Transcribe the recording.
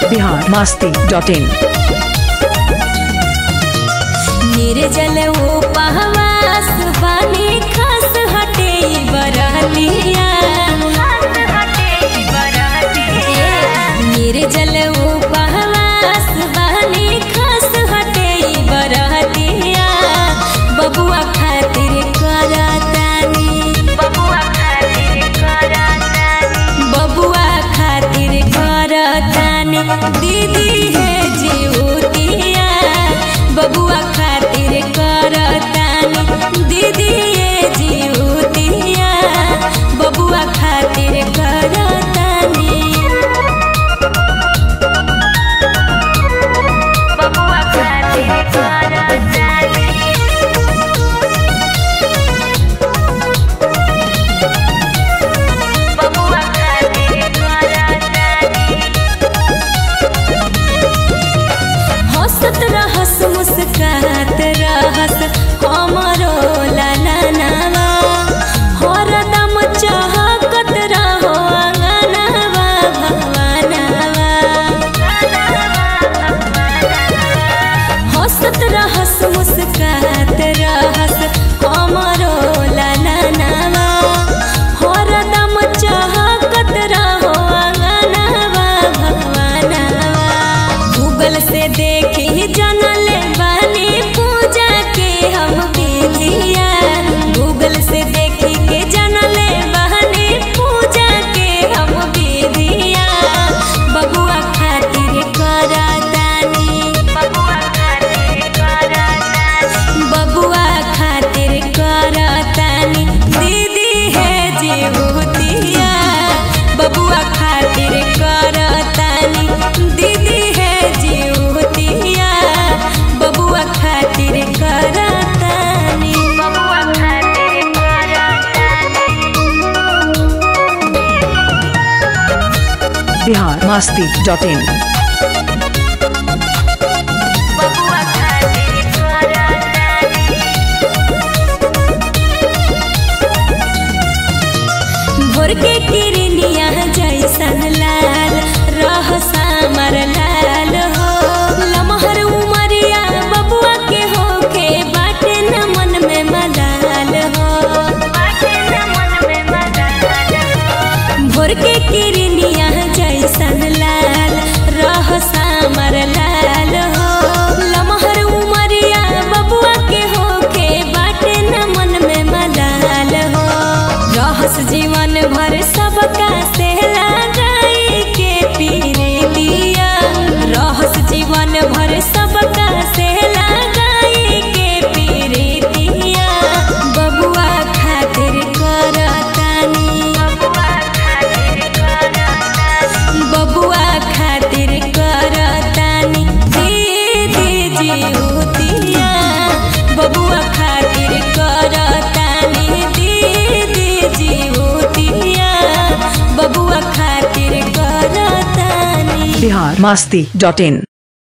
biharmasti.in निर्जल उपवास बानी खास हटे बरलिया निर्जल उपवास बानी खास हटे बरलिया बबुआ खातिर करतानी बबुआ खातिर करतानी दीदी है जीवतिया बबुआ खातिर करतानी दीदी ये जीवतिया बबुआ खातिर करतानी बबुआ खातिर करतानी बबुआ खातिर करतानी हंसत रहस मुस्कात रहस हमरो लालनावा हरदम चहकत रहो अंगनवा भवनवा हंसत रहस मुस्कात रहस हमरो लालनावा हरदम चहकत रहो अंगनवा भवनवा गूगल से देखी जनल बानी पूजा के हम विधिया गूगल से देखी के जनल बानी पूजा के हम विधिया बबुआ खातिर करतानी बबुआ खातिर करतानी दीदी है जीवतिया बबुआ खातिर करतानी दीदी है जीवतिया बबुआ खातिर करतानी बबुआ खातिर करतानी biharmasti.in बबुआ खातिर करतानी भोर के किरनिया जैसन लाल रह सामर लाल हो लमहर उमरिया बबुआ के होके बाटे न मन में मलाल हो भोर के किरनिया जैसन लाल रह सामर लाल हो लमहर उमरिया बबुआ के होके बाटे न मन में मलाल हो रहस जीवन भर सबका से लगाई के पीरे दिया रहस जीवन भर सबका से लगाई के पीरे दिया बबुआ खातिर करतानी बबुआ खातिर करतानी दीदी जीवतिया बबुआ खातिर करतानी दीदी जीवतिया बबुआ खातिर करतानी biharmasti.in